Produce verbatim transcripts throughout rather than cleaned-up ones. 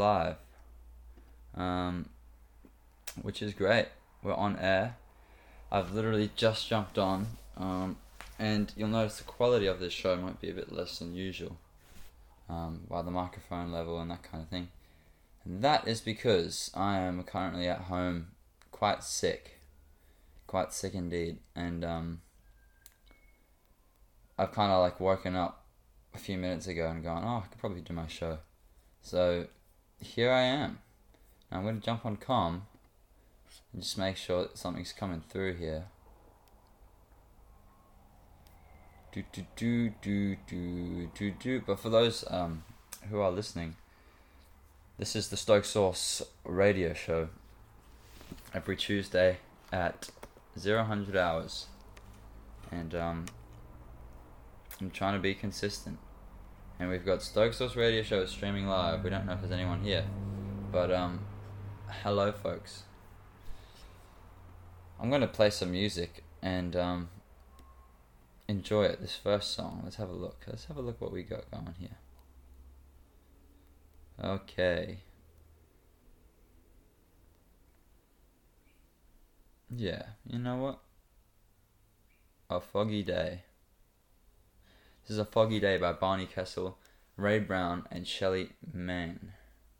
live, um, which is great. We're on air. I've literally just jumped on, um, and you'll notice the quality of this show might be a bit less than usual, um, by the microphone level and that kind of thing. And that is because I am currently at home, quite sick, quite sick indeed, and um, I've kind of like woken up a few minutes ago and gone, oh, I could probably do my show. So here I am. Now I'm going to jump on comm and just make sure that something's coming through here. Do do do do do do do. But for those um who are listening, this is the Stoke Source radio show every Tuesday at zero hundred hours, and um I'm trying to be consistent. And we've got Stoke Source radio show streaming live. We don't know if there's anyone here, but um hello folks. I'm going to play some music and um, enjoy it, this first song. Let's have a look. Let's have a look what we got going here. Okay. Yeah, you know what? A Foggy Day. This is A Foggy Day by Barney Kessel, Ray Brown, and Shelly Manne.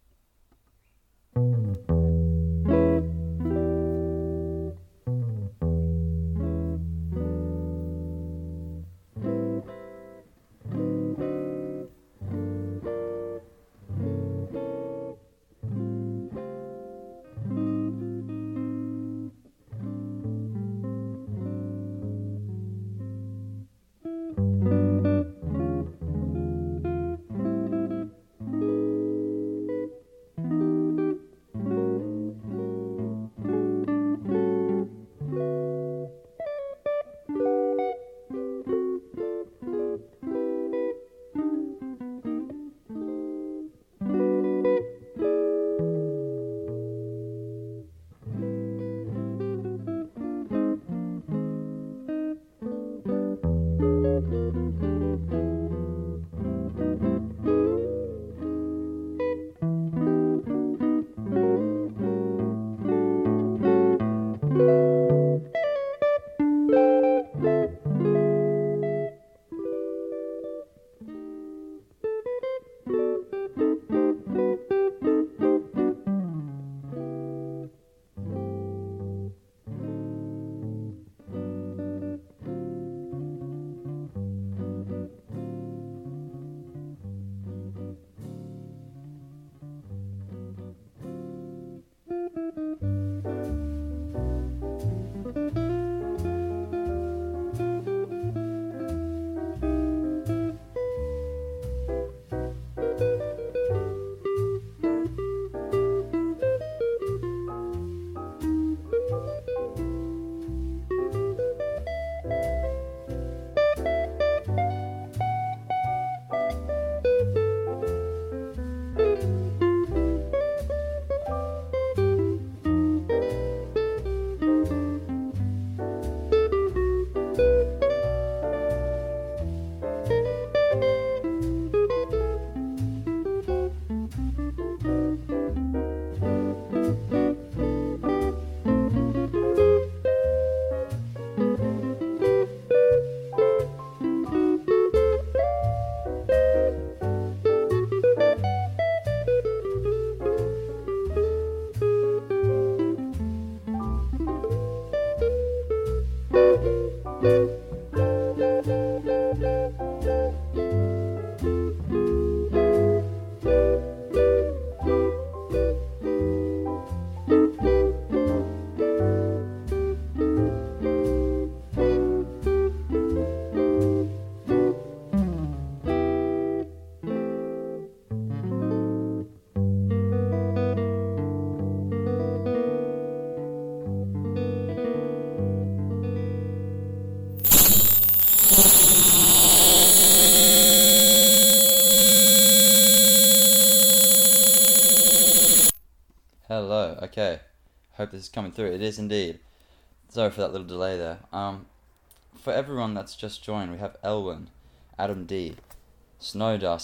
Hello, okay. Hope this is coming through. It is indeed. Sorry for that little delay there. Um, for everyone that's just joined, we have Elwyn, Adam D, Snowdusk,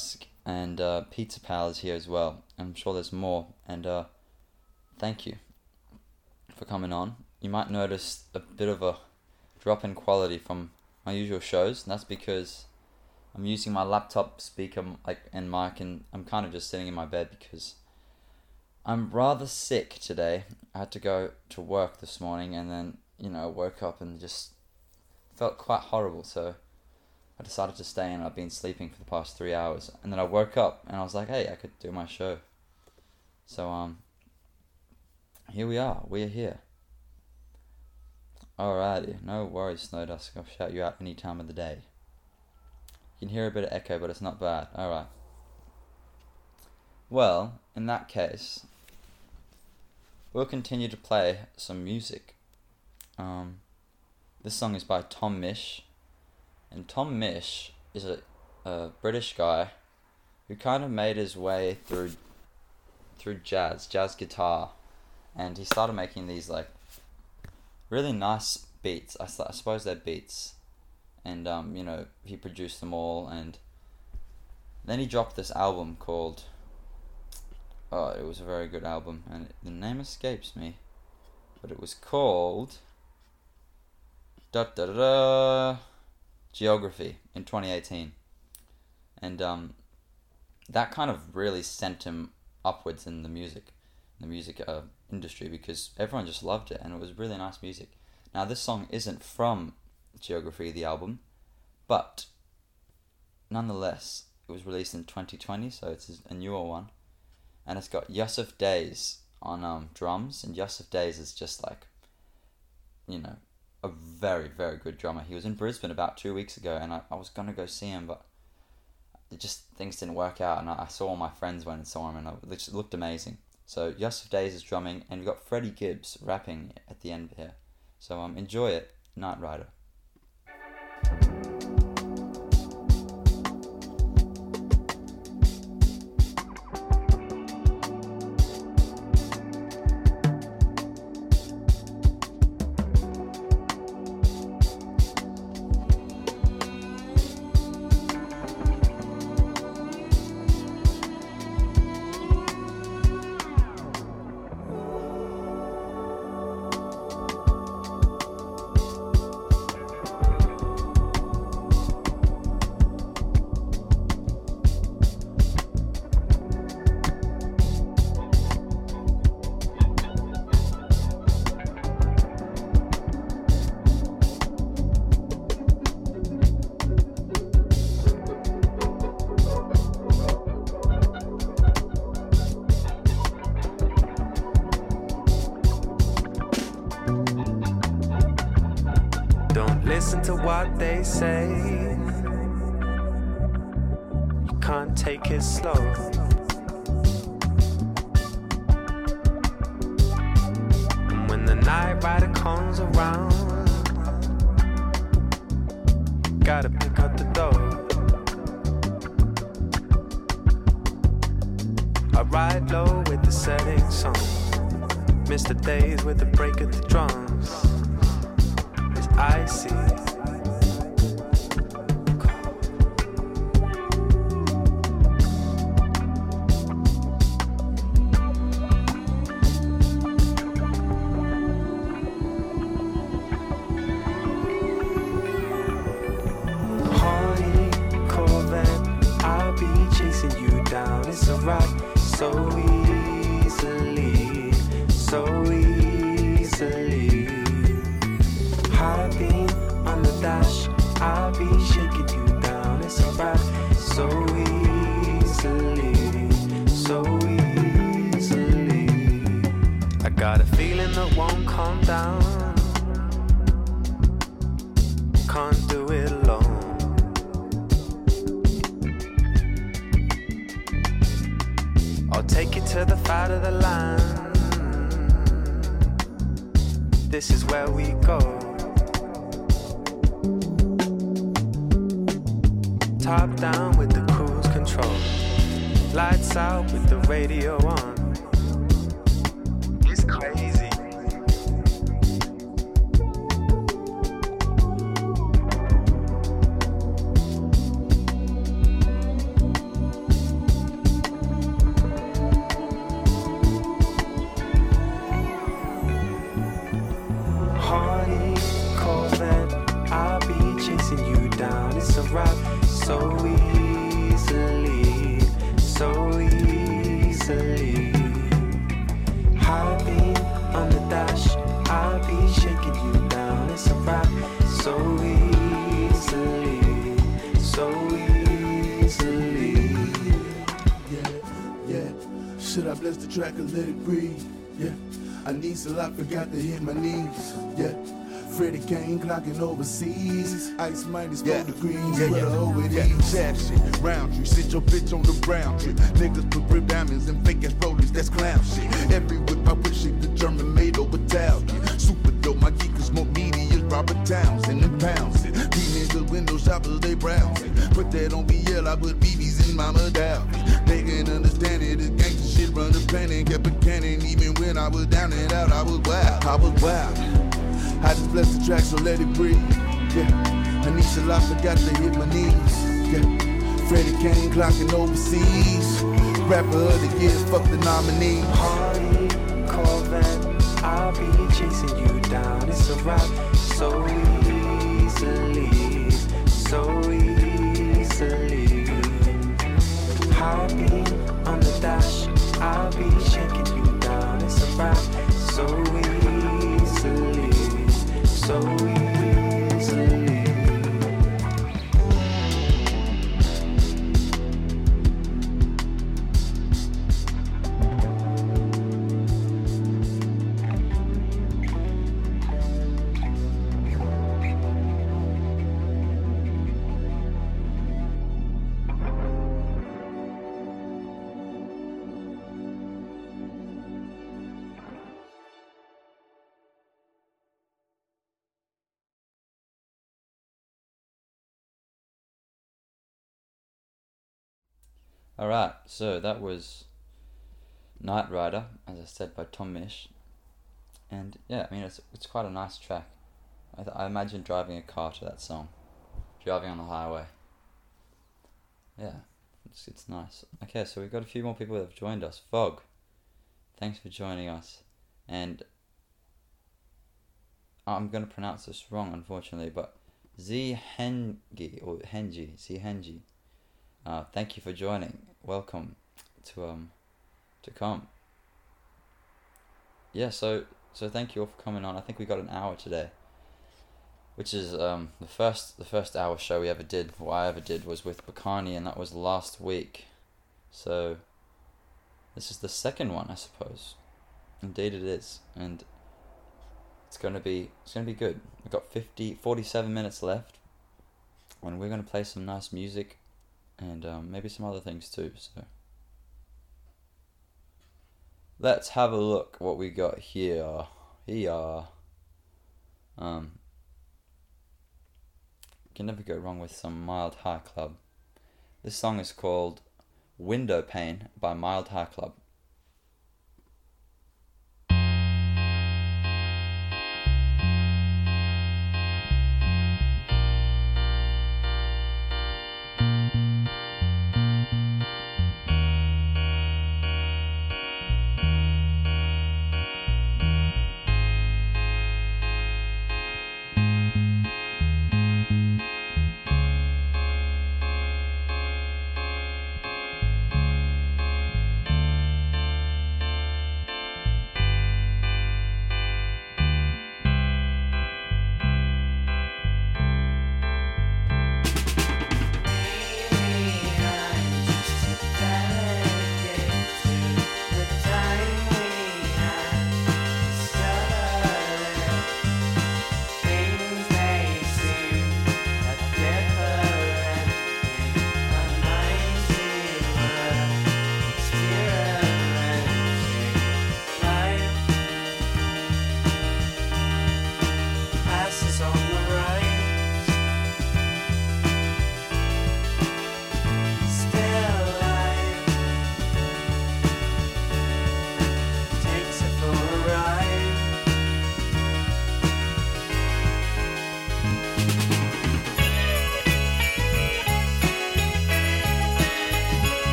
and uh, Pizza Pal is here as well. I'm sure there's more, and uh, thank you for coming on. You might notice a bit of a drop in quality from my usual shows, and that's because I'm using my laptop speaker like and mic, and I'm kind of just sitting in my bed because I'm rather sick today. I had to go to work this morning, and then, you know, woke up and just felt quite horrible, so I decided to stay in. I've been sleeping for the past three hours, and then I woke up and I was like, hey, I could do my show. So, um, here we are. We're here. Alrighty, no worries, Snowdusk. I'll shout you out any time of the day. You can hear a bit of echo, but it's not bad. Alright. Well, in that case, we'll continue to play some music. Um, this song is by Tom Misch. And Tom Misch is a, a British guy who kind of made his way through through jazz, jazz guitar. And he started making these like really nice beats. I, I suppose they're beats. And, um, you know, he produced them all. And then he dropped this album called... Oh, it was a very good album. And it, the name escapes me. But it was called... Da da da da... Geography in twenty eighteen. And um, that kind of really sent him upwards in the music, the music uh, industry, because everyone just loved it, and it was really nice music. Now, this song isn't from Geography, the album, but nonetheless, it was released in twenty twenty, so it's a newer one, and it's got Yusuf Days on um, drums, and Yusuf Days is just like, you know, a very, very good drummer. He was in Brisbane about two weeks ago, and I, I was going to go see him, but it just, things didn't work out, and I, I saw all my friends went and saw him, and it just looked amazing. So, Yusuf Days is drumming, and we've got Freddie Gibbs rapping at the end here. So, um, enjoy it, Night Rider. Listen to what they say. You can't take it slow. And when the night rider comes around, you gotta pick up the dough. I ride low with the setting sun, miss the days with the break of the drums. I see. Hardy Corvette, I'll be chasing you down. It's a rock so easily, so easily. High beam on the dash, I'll be shaking you down. It's a ride so easily, so easily. I got a feeling that won't calm down. Can't do it alone. I'll take you to the fat of the land. This is where we go. Top down with the cruise control. Lights out with the radio on. It's crazy. Should I bless the track or let it breathe? Yeah, I need so I forgot to hit my knees. Yeah, Freddie Kane clocking overseas. Ice minus four Yeah. degrees. Yeah, Where yeah, the hoe it yeah. is. Sad shit, round tree, sit your bitch on the brown tree. Niggas put rib diamonds and fake ass rollers, that's clown shit. Every whip I wish it the German made over Italian. Super dope, my geek is more meaty as Robert Townsend and pounds it. These niggas window shoppers, they browse it. Put that on B L, I put B Bs in my medallion. They can understand it, this gangsta shit run the planet. Kept a cannon, even when I was down and out, I was wild, I was wild. I just bless the track, so let it breathe. Yeah, Anisha Lott forgot to hit my knees. Yeah, Freddie Kane clocking overseas. Rapper of the year, fuck the nominee. Harley, Corvette, I'll be chasing you down. It's a rap so easily, so easily. Heartbeat on the dash, I'll be shaking you down. It's a rap so easily, so easily. Alright, so that was Night Rider, as I said, by Tom Misch. And yeah, I mean, it's it's quite a nice track. I, th- I imagine driving a car to that song. Driving on the highway. Yeah, it's, it's nice. Okay, so we've got a few more people that have joined us. Fog, thanks for joining us. And I'm going to pronounce this wrong, unfortunately, but Zihengi, or Henji, Zihengi. Uh, thank you for joining. Welcome to um to come. Yeah, so so thank you all for coming on. I think we got an hour today, which is um the first the first hour show we ever did. What I ever did was with Bakani, and that was last week. So this is the second one, I suppose. Indeed, it is, and it's gonna be it's gonna be good. We've got fifty, forty-seven minutes left, and we're gonna play some nice music. And um, maybe some other things too. So let's have a look what we got here. Here. Um, can never go wrong with some Mild High Club. This song is called Window Pane by Mild High Club.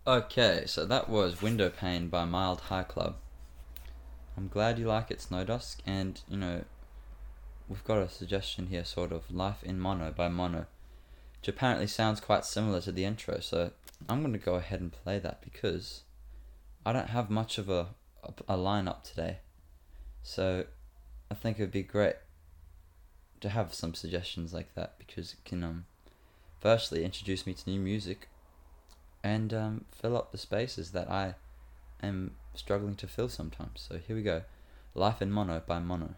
Okay, so that was Window Pane by Mild High Club. I'm glad you like it, Snowdusk, and, you know, we've got a suggestion here, sort of, Life in Mono by Mono, which apparently sounds quite similar to the intro, so I'm going to go ahead and play that because I don't have much of a, a, a lineup today, so I think it would be great to have some suggestions like that because it can, um, firstly, introduce me to new music and um, fill up the spaces that I am struggling to fill sometimes. So here we go. Life in Mono by Mono.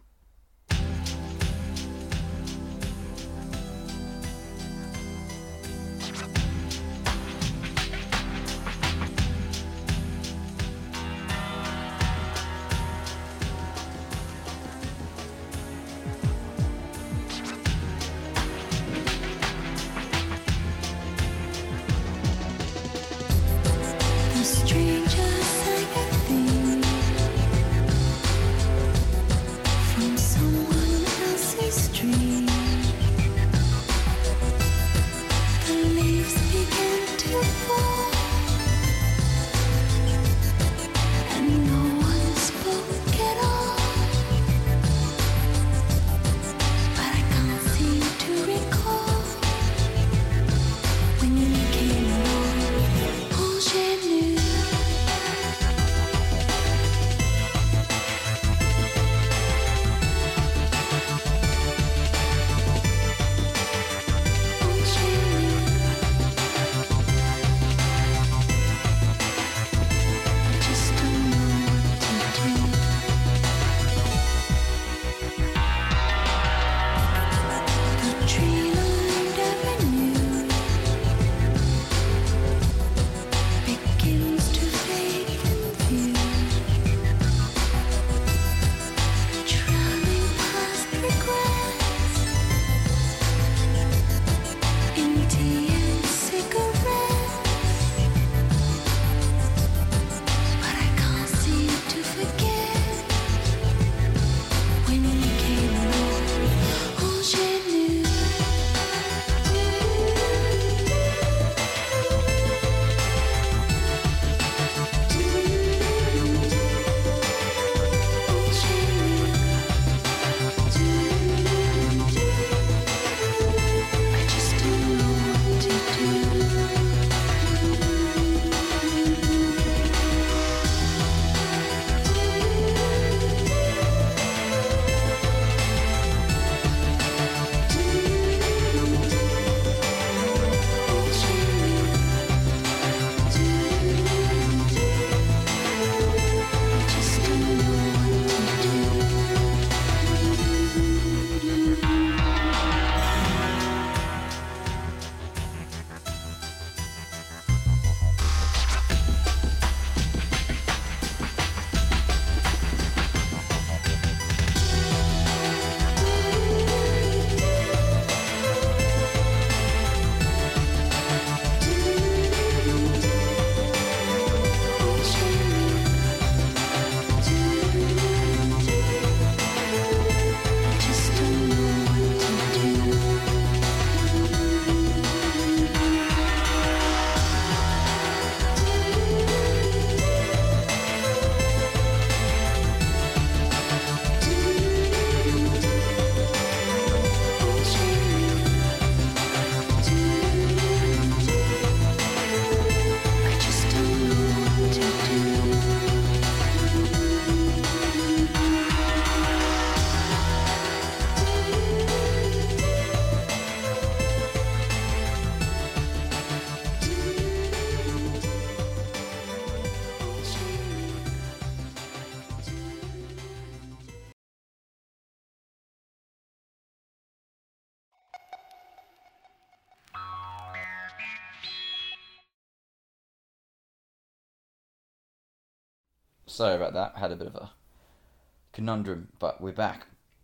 Sorry about that. I had a bit of a conundrum, but we're back.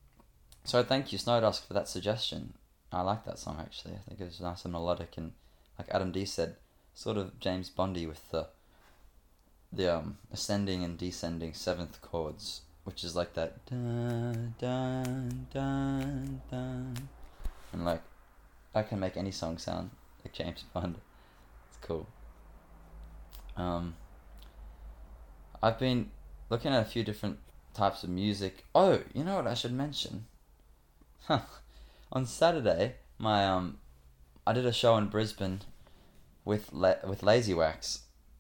So thank you, Snowdusk, for that suggestion. I like that song, actually. I think it was nice and melodic, and like Adam D said, sort of James Bondy with the the um ascending and descending seventh chords, which is like that dun dun dun dun, and like I can make any song sound like James Bond. It's cool. Um, I've been looking at a few different types of music. Oh, you know what I should mention? Huh. On Saturday, my um, I did a show in Brisbane with La- with Lazy Wax,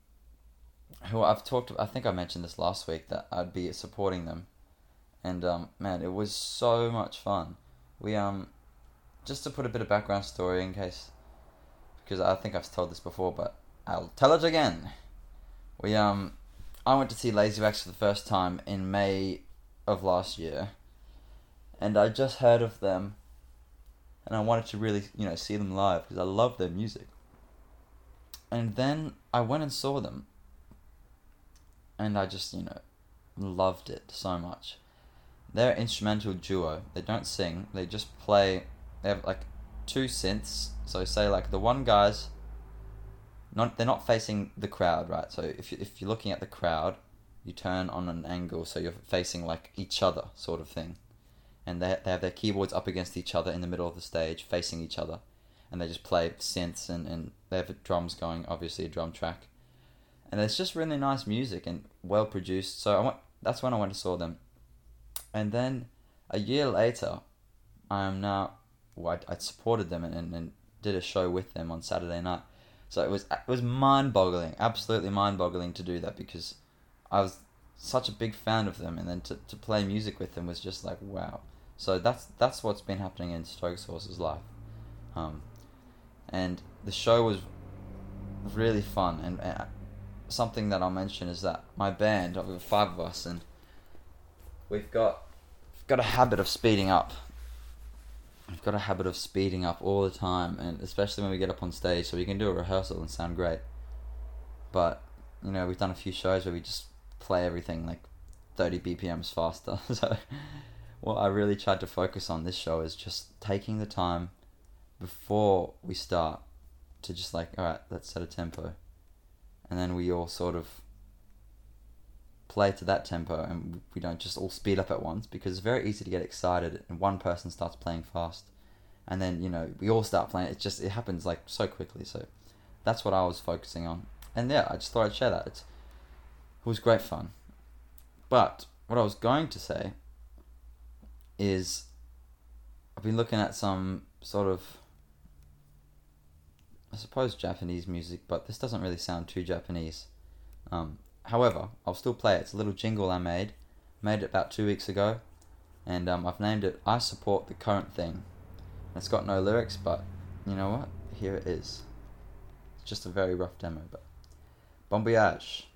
who I've talked. I think I mentioned this last week that I'd be supporting them, and um, man, it was so much fun. We um, just to put a bit of background story in case, because I think I've told this before, but I'll tell it again. We um, I went to see Lazy Wax for the first time in May of last year, and I just heard of them, and I wanted to really, you know, see them live because I love their music. And then I went and saw them, and I just, you know, loved it so much. They're an instrumental duo. They don't sing. They just play. They have like two synths. So say like the one guy's not. They're not facing the crowd, right? So if you, if you're looking at the crowd, you turn on an angle so you're facing like each other, sort of thing. And they they have their keyboards up against each other in the middle of the stage, facing each other, and they just play synths and and they have drums going, obviously a drum track. And it's just really nice music and well produced. So I went. That's when I went and saw them. And then a year later, I am now. Well, I'd, I'd supported them and, and, and did a show with them on Saturday night. So it was it was mind-boggling, absolutely mind-boggling to do that because I was such a big fan of them, and then to, to play music with them was just like wow. So that's that's what's been happening in Stoke Sauce's life, um, and the show was really fun. And uh, something that I'll mention is that my band, of five of us, and we've got we've got a habit of speeding up. We've got a habit of speeding up all the time, and especially when we get up on stage, so we can do a rehearsal and sound great. But you know, we've done a few shows where we just play everything like thirty B P Ms faster. So what I really tried to focus on this show is just taking the time before we start to just like, alright, let's set a tempo. And then we all sort of play to that tempo, and we don't just all speed up at once, because it's very easy to get excited and one person starts playing fast. And then, you know, we all start playing. It just, it happens like so quickly. So that's what I was focusing on. And yeah, I just thought I'd share that. It's, it was great fun. But what I was going to say is I've been looking at some sort of, I suppose, Japanese music, but this doesn't really sound too Japanese. Um, however, I'll still play it. It's a little jingle I made. Made it about two weeks ago. And um, I've named it I Support the Current Thing. It's got no lyrics, but you know what? Here it is. It's just a very rough demo, but bon voyage.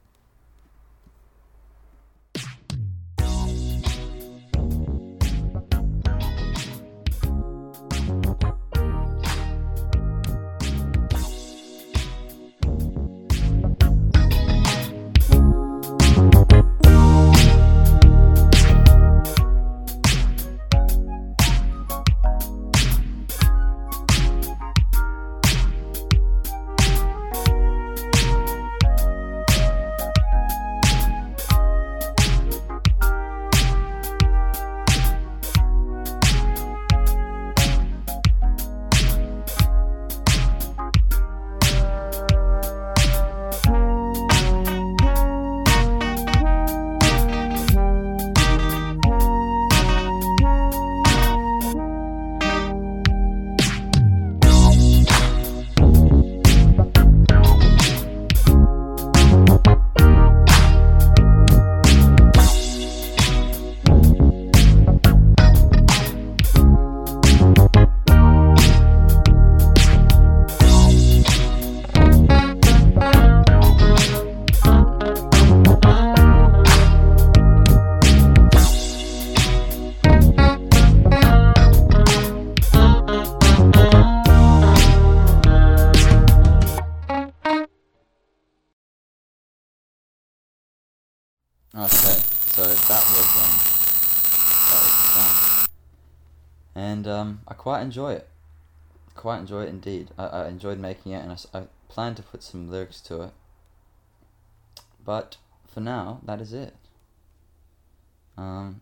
Okay, so that was um, that was the song, and um, I quite enjoy it. Quite enjoy it indeed. I, I enjoyed making it, and I, I plan to put some lyrics to it. But for now, that is it. Um.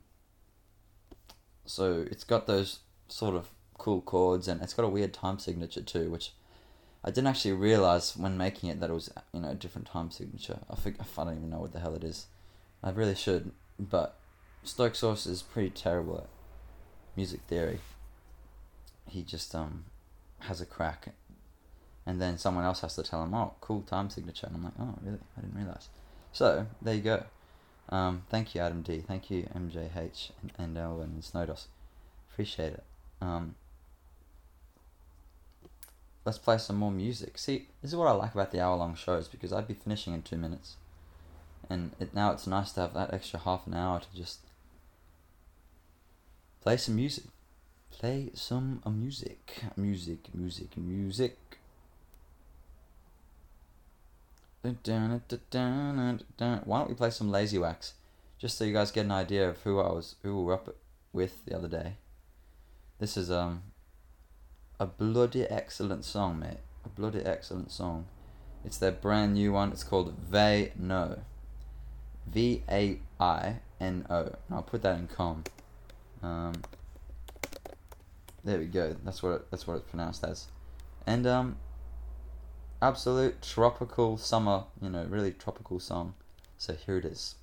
So it's got those sort of cool chords, and it's got a weird time signature too, which I didn't actually realize when making it that it was, you know, a different time signature. I think I don't even know what the hell it is. I really should, but Stoke Sauce is pretty terrible at music theory. He just um has a crack, and then someone else has to tell him, oh, cool time signature, and I'm like, oh, really? I didn't realize. So there you go. Um, thank you, Adam D. Thank you, M J H and, and Elvin and Snowdos. Appreciate it. Um, let's play some more music. See, this is what I like about the hour-long shows, because I'd be finishing in two minutes, and it, now it's nice to have that extra half an hour to just play some music. Play some uh, music. Music, music, music. Why don't we play some Lazy Wax, just so you guys get an idea of who I was, who we were up with the other day. This is um a bloody excellent song, mate. A bloody excellent song. It's their brand new one. It's called Vai No. V A I N O. And I'll put that in com. Um. There we go. That's what it, that's what it's pronounced as. And um. Absolute tropical summer, you know, really tropical song. So here it is.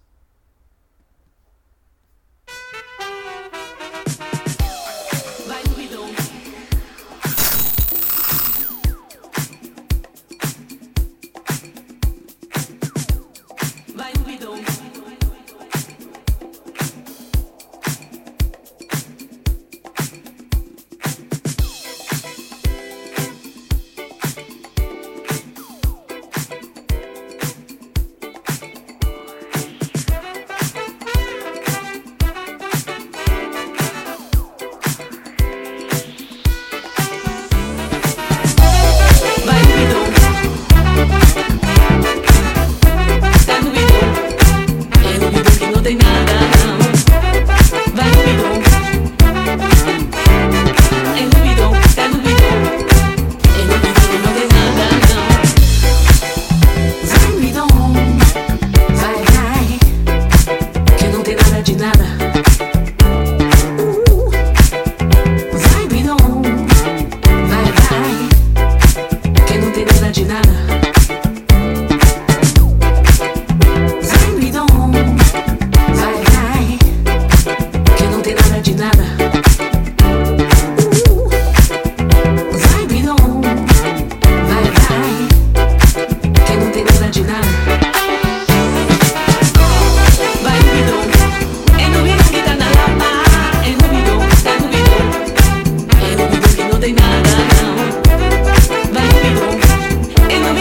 Ain't no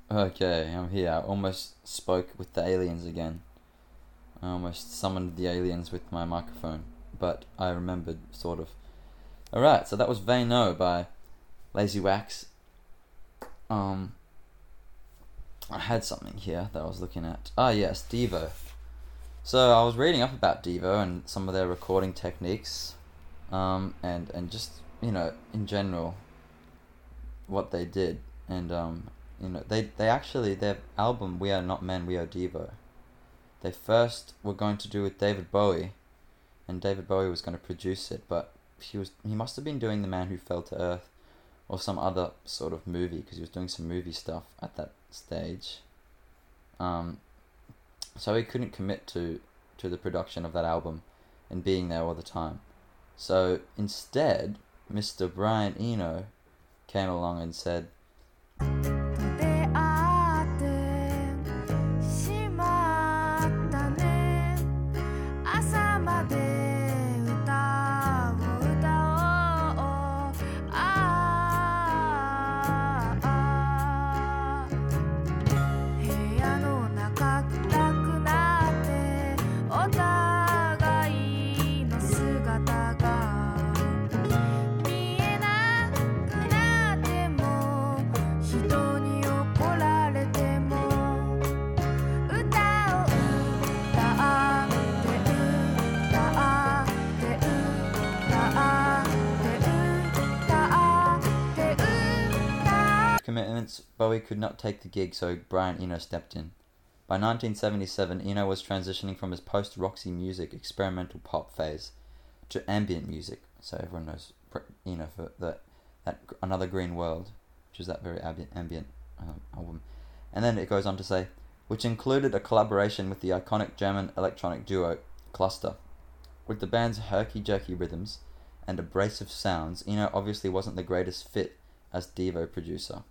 Okay, I'm here. I almost spoke with the aliens again. I almost summoned the aliens with my microphone, but I remembered, sort of. Alright, so that was Vano by Lazy Wax. Um, I had something here that I was looking at. Ah, yes, Devo. So I was reading up about Devo and some of their recording techniques, um, and and just, you know, in general, what they did, and um. You know, they, they actually, their album, We Are Not Men, We Are Devo, they first were going to do with David Bowie, and David Bowie was going to produce it, but he was he must have been doing The Man Who Fell to Earth, or some other sort of movie, because he was doing some movie stuff at that stage. Um, so he couldn't commit to, to the production of that album, and being there all the time. So instead, Mister Brian Eno came along and said, commitments, Bowie could not take the gig, so Brian Eno stepped in. By nineteen seventy-seven, Eno was transitioning from his post-Roxy music experimental pop phase to ambient music. So everyone knows Eno for that, that Another Green World, which is that very ambient, ambient um, album. And then it goes on to say, which included a collaboration with the iconic German electronic duo Cluster. With the band's herky-jerky rhythms and abrasive sounds, Eno obviously wasn't the greatest fit as Devo producer.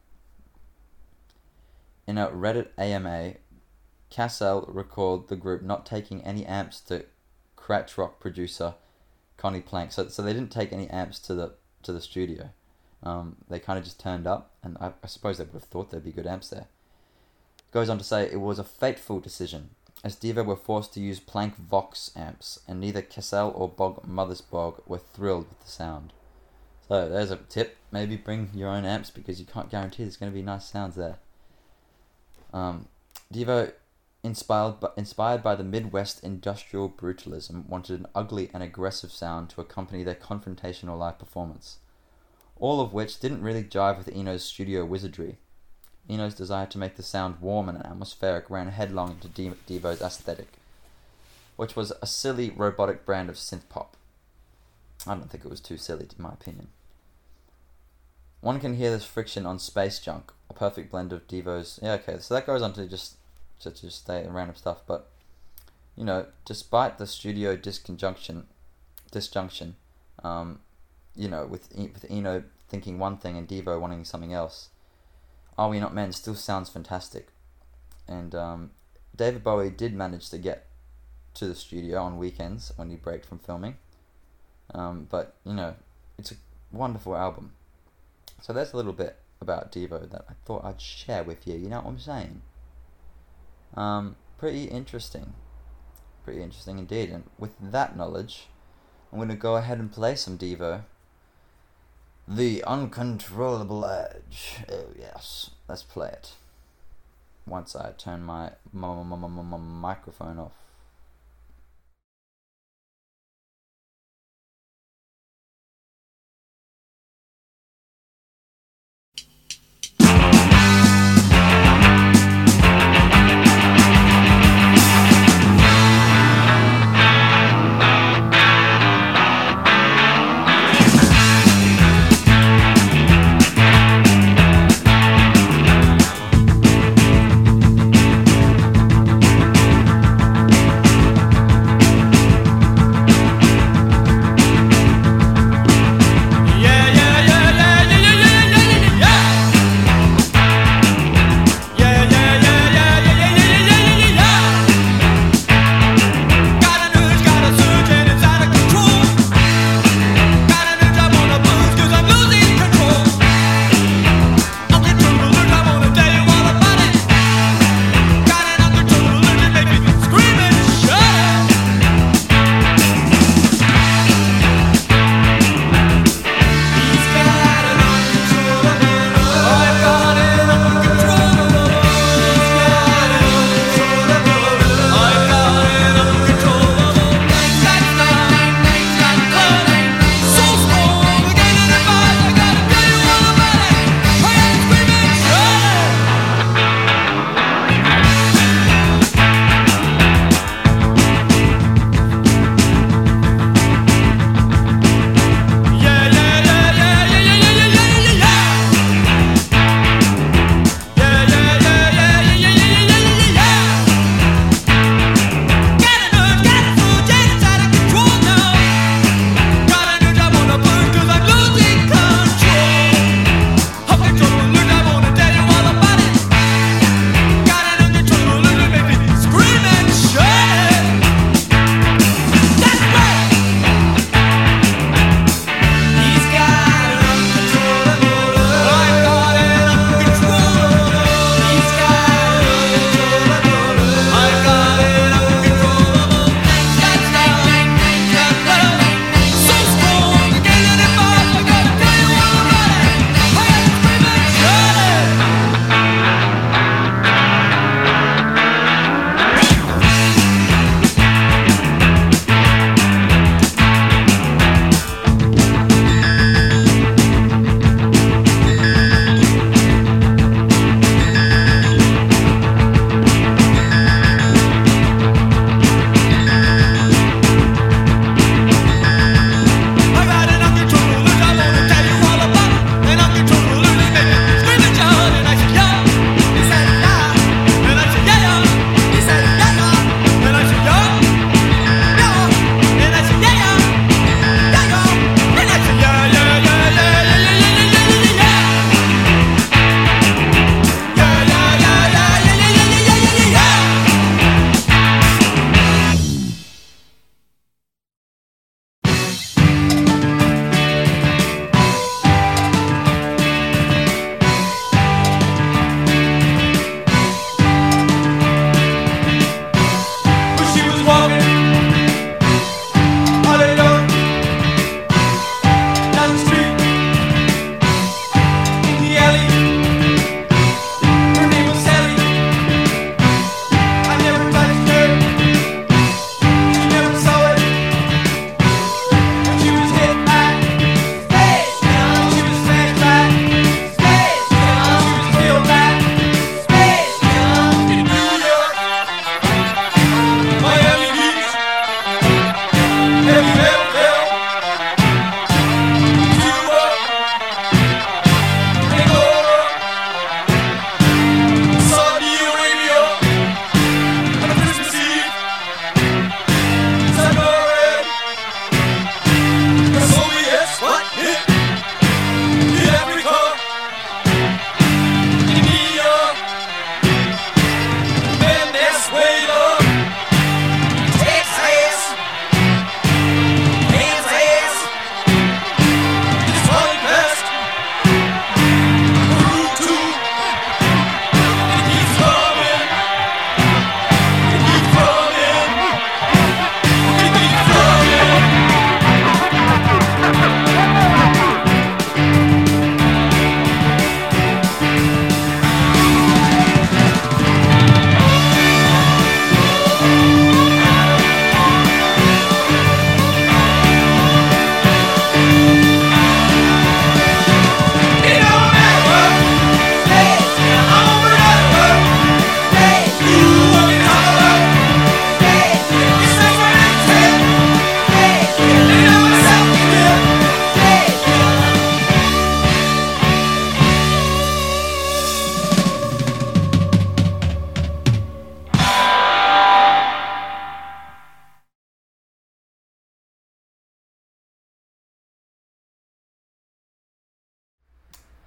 In a Reddit A M A, Cassell recalled the group not taking any amps to Cratch Rock producer Connie Plank. So, so they didn't take any amps to the to the studio. Um, they kind of just turned up, and I, I suppose they would have thought there'd be good amps there. Goes on to say it was a fateful decision, as Devo were forced to use Plank Vox amps, and neither Cassell or Bog Mothersbaugh were thrilled with the sound. So there's a tip: maybe bring your own amps, because you can't guarantee there's going to be nice sounds there. Um, Devo, inspired by, inspired by the Midwest industrial brutalism, wanted an ugly and aggressive sound to accompany their confrontational live performance, all of which didn't really jive with Eno's studio wizardry. Eno's desire to make the sound warm and atmospheric ran headlong into De- Devo's aesthetic, which was a silly, robotic brand of synth pop. I don't think it was too silly, in my opinion. One can hear this friction on Space Junk, a perfect blend of Devo's... Yeah, okay, so that goes on to just to just stay random stuff, but, you know, despite the studio disconjunction, disjunction, um, you know, with with Eno thinking one thing and Devo wanting something else, Are We Not Men still sounds fantastic. And um, David Bowie did manage to get to the studio on weekends when he braked from filming. Um, but, you know, it's a wonderful album. So there's a little bit about Devo that I thought I'd share with you, you know what I'm saying? Um, pretty interesting. Pretty interesting indeed. And with that knowledge, I'm going to go ahead and play some Devo. The Uncontrollable Edge. Oh yes, let's play it. Once I turn my m- m- m- m- m- microphone off.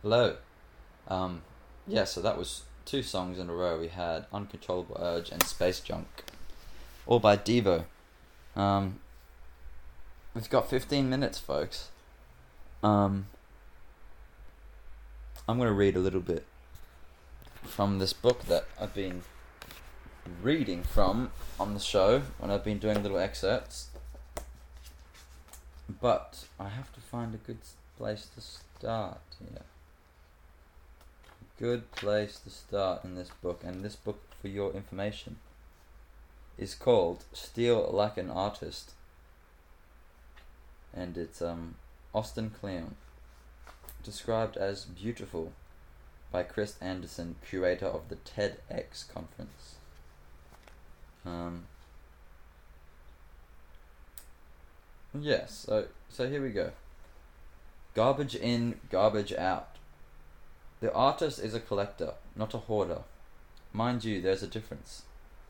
Hello. Um, yeah, so that was two songs in a row. We had Uncontrollable Urge and Space Junk, all by Devo. Um, we've got fifteen minutes, folks. Um, I'm going to read a little bit from this book that I've been reading from on the show when I've been doing little excerpts. But I have to find a good place to start here. Good place to start in this book, and this book, for your information, is called Steal Like an Artist, and it's um Austin Kleon, described as beautiful by Chris Anderson, curator of the TEDx conference. Um yes, so so here we go. Garbage in, garbage out. The artist is a collector, not a hoarder. Mind you, there's a difference.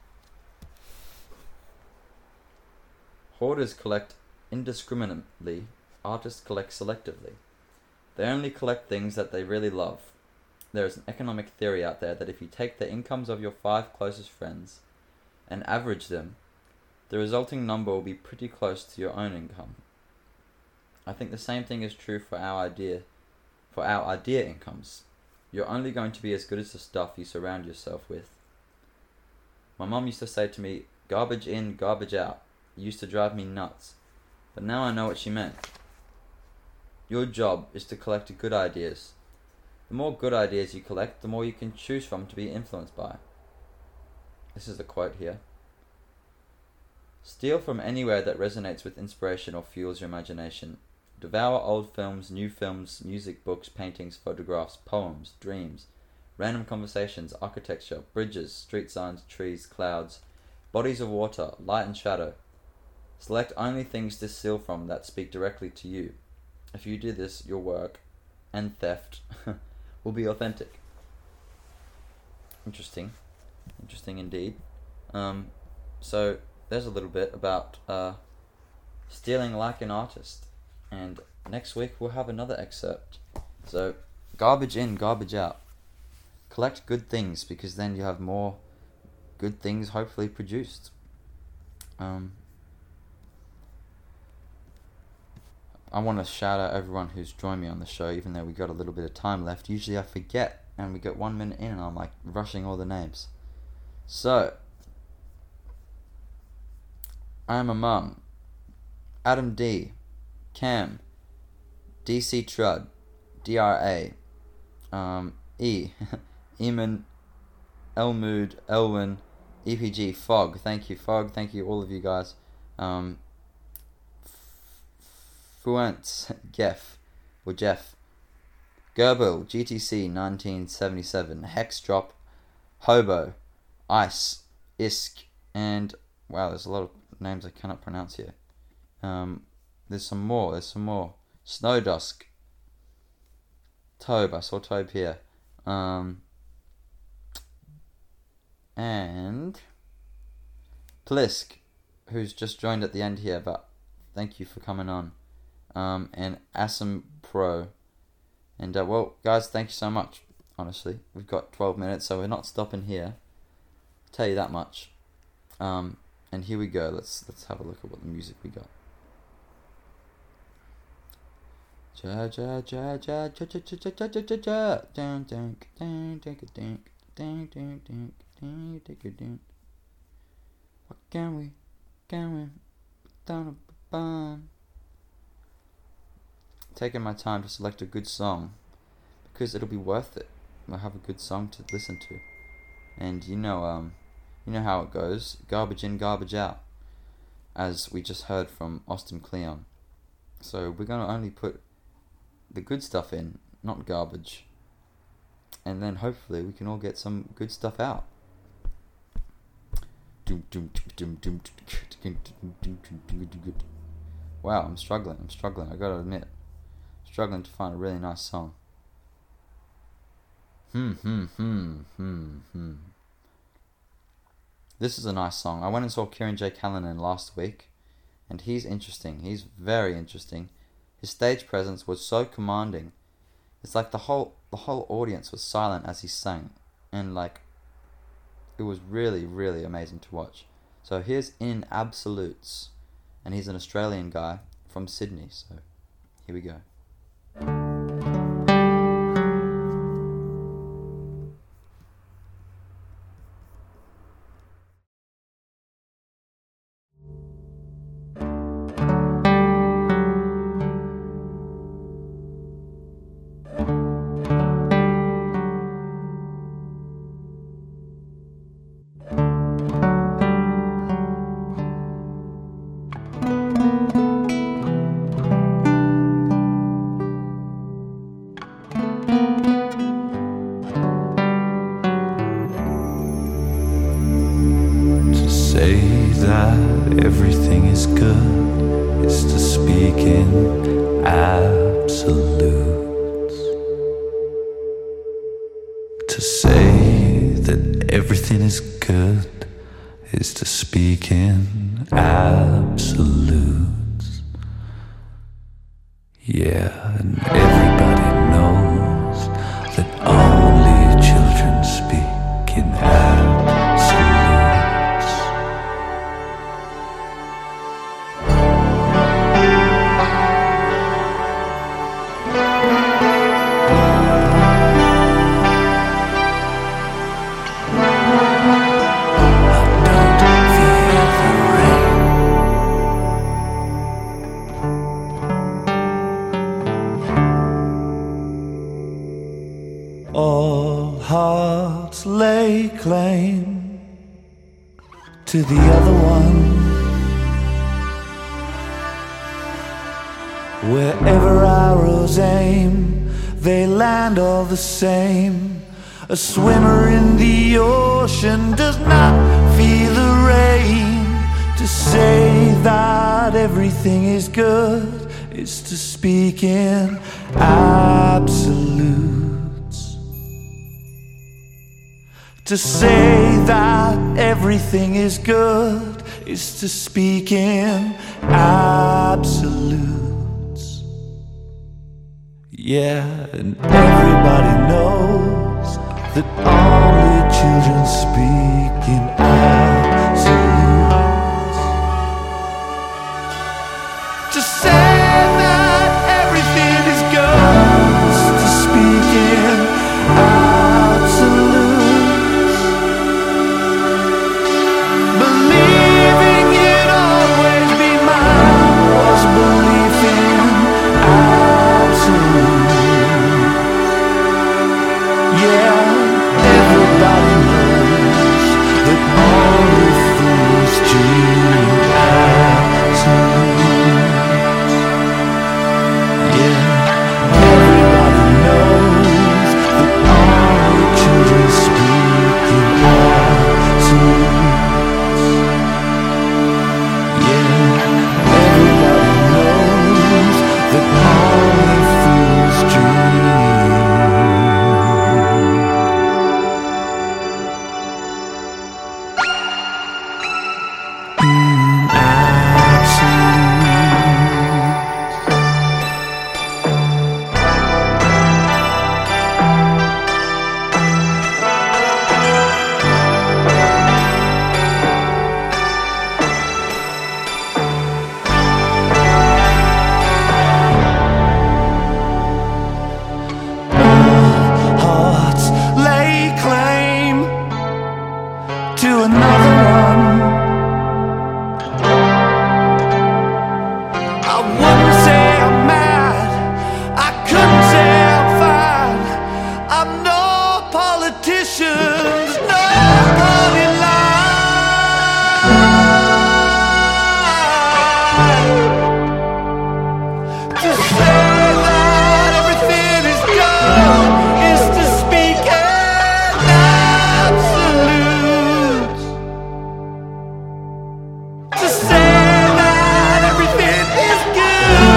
Hoarders collect indiscriminately, artists collect selectively. They only collect things that they really love. There is an economic theory out there that if you take the incomes of your five closest friends and average them, the resulting number will be pretty close to your own income. I think the same thing is true for our idea, for our idea incomes. You're only going to be as good as the stuff you surround yourself with. My mum used to say to me, garbage in, garbage out. It used to drive me nuts. But now I know what she meant. Your job is to collect good ideas. The more good ideas you collect, the more you can choose from to be influenced by. This is the quote here. Steal from anywhere that resonates with inspiration or fuels your imagination. Devour old films, new films, music, books, paintings, photographs, poems, dreams, random conversations, architecture, bridges, street signs, trees, clouds, bodies of water, light and shadow. Select only things to steal from that speak directly to you. If you do this, your work and theft will be authentic. Interesting. Interesting indeed. Um, so, there's a little bit about uh, stealing like an artist. And next week we'll have another excerpt. So, garbage in, garbage out. Collect good things, because then you have more good things hopefully produced. Um, I want to shout out everyone who's joined me on the show, even though we got a little bit of time left. Usually I forget, and we get one minute in and I'm like rushing all the names. So, I'm a mum. Adam D. Cam, D C Trud, D R A, um, E, Eamon, Elmood, Elwin, E P G, Fog, thank you, Fog, thank you, all of you guys, um, Fuentz, Geff, or Jeff, Gerbil, G T C nineteen seventy-seven, Hexdrop, Hobo, Ice, Isk, and, wow, there's a lot of names I cannot pronounce here, um, There's some more, there's some more. Snowdusk. Tobe, I saw Tobe here. Um, and Plisk, who's just joined at the end here, but thank you for coming on. Um, and Asim Pro. And, uh, well, guys, thank you so much, honestly. We've got twelve minutes, so we're not stopping here. I'll tell you that much. Um, and here we go. Let's let's have a look at what the music we got. Ja ja ja ja ja ja ja ja ja ja ja dun dun dun dun dun dun dun dun dun dun dun. What can we can we dun bun? Taking my time to select a good song because it'll be worth it. I'll have a good song to listen to, and you know um you know how it goes. Garbage in, garbage out, as we just heard from Austin Kleon. So we're gonna only put the good stuff in, not garbage, and then hopefully we can all get some good stuff out. Wow, I'm struggling, I'm struggling, I gotta admit. Struggling to find a really nice song. Hmm, hmm, hmm, hmm, hmm. This is a nice song. I went and saw Kieran J. Callanan last week, and he's interesting. He's very interesting. His stage presence was so commanding. It's like the whole the whole audience was silent as he sang, and like it was really really amazing to watch. So here's In Absolutes, and he's an Australian guy from Sydney. So here we go. Everything is good is to speak in absolutes. To say that everything is good is to speak in absolutes. Yeah, and everybody knows that only children speak in absolutes. All hearts lay claim to the other one. Wherever arrows aim, they land all the same. A swimmer in the ocean does not feel the rain. To say that everything is good is to speak in absolutes. To say that everything is good is to speak in absolutes. Yeah, and everybody knows that only children speak in absolutes. To say that everything is good is to speak in absolutes. Believing you'd always be mine was belief in absolutes. Yeah, everybody knows that only fools dream absolutes. Yeah, everybody knows that only children speak in absolutes. Yeah, everybody knows that only fools dream. In hearts lay claim to another one. I wouldn't say I'm mad, I couldn't say I'm fine. I'm no politician, there's no party line. To say that everything is good is to speak in absolutes. To say that everything is good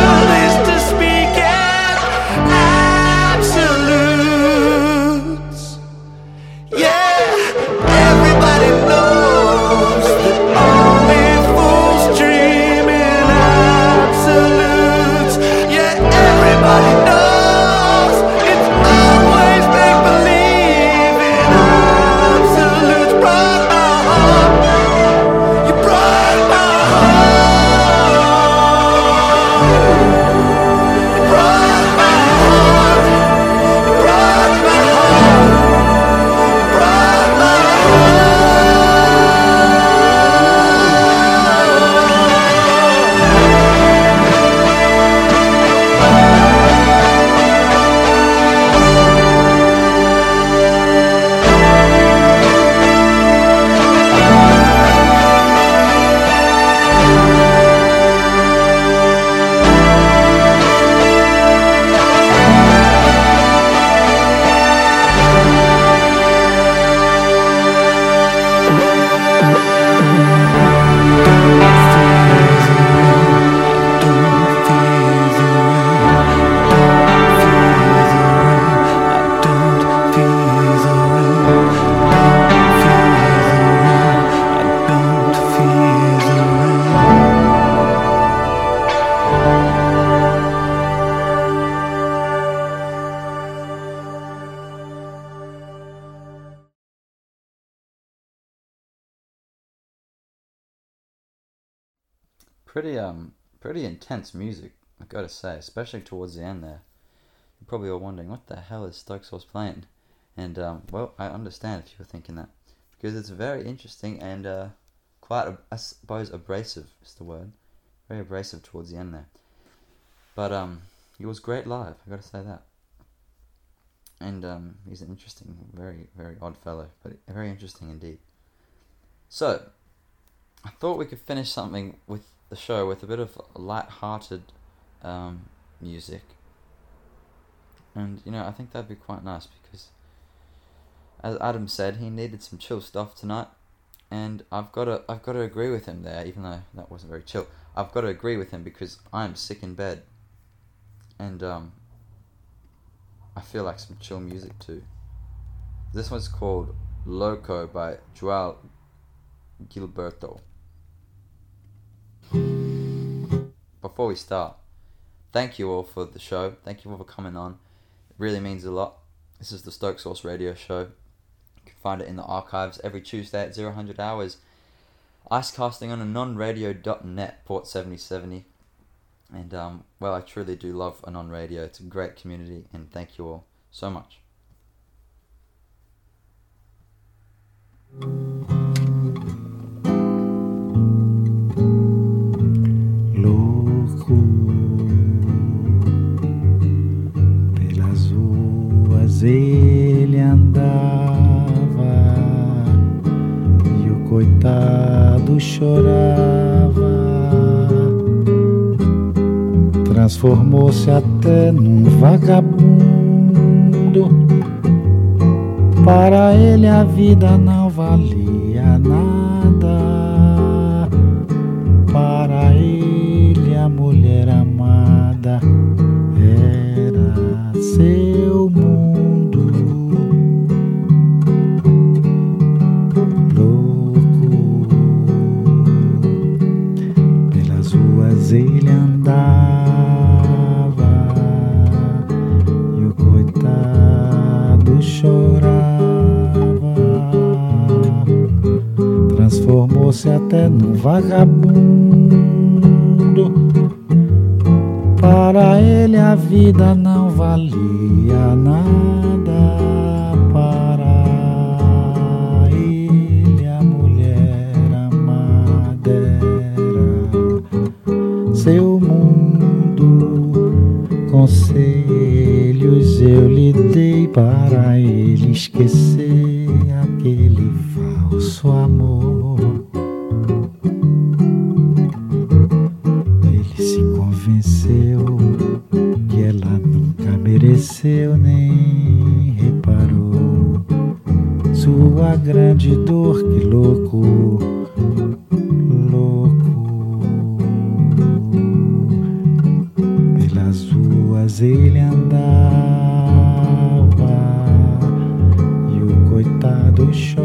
pretty um pretty intense music, I gotta say, especially towards the end there. You're probably all wondering, what the hell is Stoke Sauce playing? And um, well, I understand if you were thinking that, because it's very interesting and uh, quite, I suppose, abrasive is the word. Very abrasive towards the end there. But um, he was great live, I gotta say that. And um, he's an interesting, very, very odd fellow, but very interesting indeed. So, I thought we could finish something with the show with a bit of light-hearted um, music. And, you know, I think that'd be quite nice because, as Adam said, he needed some chill stuff tonight. And I've got to, I've got to agree with him there, even though that wasn't very chill. I've got to agree with him because I'm sick in bed. And um, I feel like some chill music too. This one's called Loco by João Gilberto. Before we start, thank you all for the show. Thank you all for coming on. It really means a lot. This is the Stoke Sauce Radio Show. You can find it in the archives every Tuesday at zero hundred hours. Icecasting on anon radio dot net, port seventy seventy. And, um, well, I truly do love Anon Radio. It's a great community, and thank you all so much. Louco, pelas ruas ele andava e o coitado chorava. Transformou-se até num vagabundo. Para ele a vida não valia nada. Para ele a mulher amada era seu mundo. Louco, pelas ruas ele andava. Chorava, transformou-se até num vagabundo. Para ele a vida não valia nada. Para ele a mulher amada era seu mundo. Conselhos eu lhe dei para ele esquecer aquele falso amor. Ele se convenceu que ela nunca mereceu nem reparou sua grande dor. Que louco, louco, pelas ruas ele andava. Coitado chora.